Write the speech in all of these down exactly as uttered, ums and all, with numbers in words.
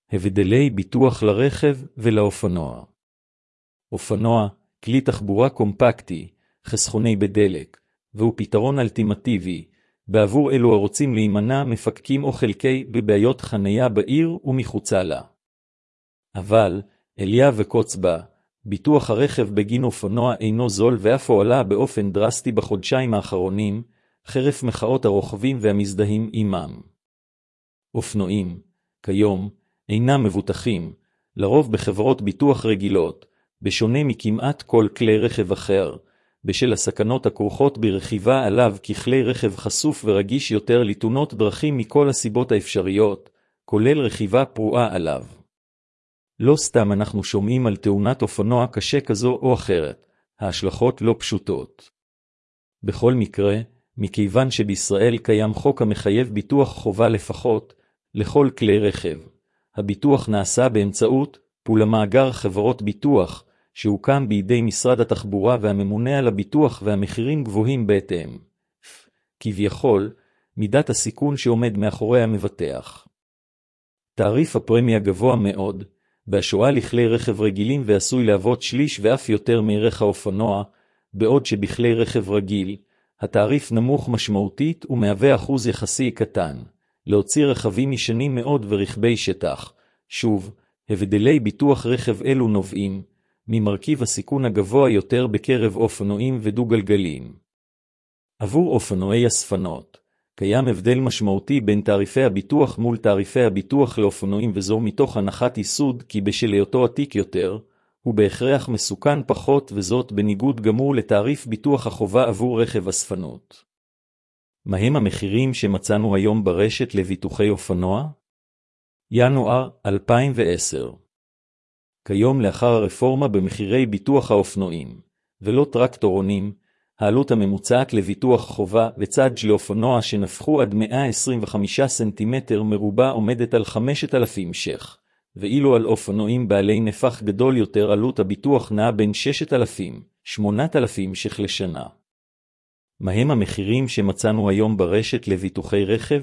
הבדלי ביטוח לרכב ולאופנוע. אופנוע, כלי תחבורה קומפקטי, חסכוני בדלק, והוא פתרון אלטימטיבי, בעבור אלו הרוצים להימנע מפקקים או חלקי בבעיות חנייה בעיר ומחוצה לה. אבל, אליה וקוץ בה, ביטוח הרכב בגין אופנוע אינו זול ואף עלה באופן דרסטי בחודשיים האחרונים, חרף מחאות הרוכבים והמזדהים עמם. אופנועים, כיום, אינם מבוטחים, לרוב בחברות ביטוח רגילות, בשונה מכמעט כל כלי רכב אחר, בשל הסכנות הכרוכות ברכיבה עליו ככלי רכב חשוף ורגיש יותר לתאונות דרכים מכל הסיבות האפשריות, כולל רכיבה פרועה עליו. לא סתם אנחנו שומעים על תאונת אופנוע קשה כזו או אחרת, ההשלכות לא פשוטות. בכל מקרה, מכיוון שבישראל קיים חוק המחייב ביטוח חובה לפחות, לכל כלי רכב, הביטוח נעשה באמצעות פול מאגר חברות ביטוח, שהוקם בידי משרד התחבורה והממונה על הביטוח והמחירים גבוהים בהתאם. כביכול, מידת הסיכון שעומד מאחורי המבטח. תעריף הפרמיה גבוה מאוד, בהשוואה לכלי רכב רגילים ועשוי להוות שליש ואף יותר מערך האופנוע, בעוד שבכלי רכב רגיל, התעריף נמוך משמעותית ומהווה אחוז יחסי קטן, להוציא רכבים ישנים מאוד ורכבי שטח. שוב, הבדלי ביטוח רכב אלו נובעים, ממרכיב הסיכון הגבוה יותר בקרב אופנועים ודו-גלגליים. עבור אופנועי אספנות, קיים הבדל משמעותי בין תעריפי הביטוח מול תעריפי הביטוח לאופנועים וזו מתוך הנחת יסוד כי בשל היותו עתיק יותר, הוא בהכרח מסוכן פחות וזאת בניגוד גמור לתעריף ביטוח החובה עבור רכב אספנות. מהם המחירים שמצאנו היום ברשת לביטוחי אופנוע? ינואר אלפיים ועשר. כיום לאחר הרפורמה במחירי ביטוח האופנועים, ולא טרקטורונים, העלות הממוצעת לביטוח חובה וצאג' לאופנוע שנפחו עד מאה עשרים וחמישה סנטימטר מרובע עומדת על חמשת אלפים ש"ח, ואילו על אופנועים בעלי נפח גדול יותר עלות הביטוח נעה בין ששת אלפים, שמונת אלפים ש"ח לשנה. מהם המחירים שמצאנו היום ברשת לביטוחי רכב?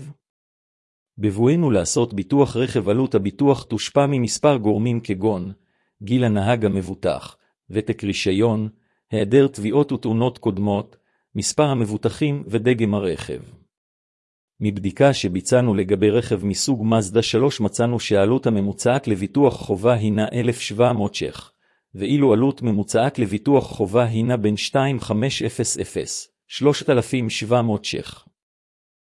בבואנו לעשות ביטוח רכב עלות הביטוח תושפע ממספר גורמים כגון גיל הנהג המבוטח, ותק רישיון, היעדר תביעות ותאונות קודמות, מספר המבוטחים ודגם הרכב. מבדיקה שביצענו לגבי רכב מסוג מזדה שלוש מצאנו שהעלות הממוצעת לביטוח חובה הינה אלף שבע מאות ש"ח, ואילו עלות ממוצעת לביטוח חובה הינה בין שתיים אלף חמש מאות ל-שלושת אלפים שבע מאות ש"ח.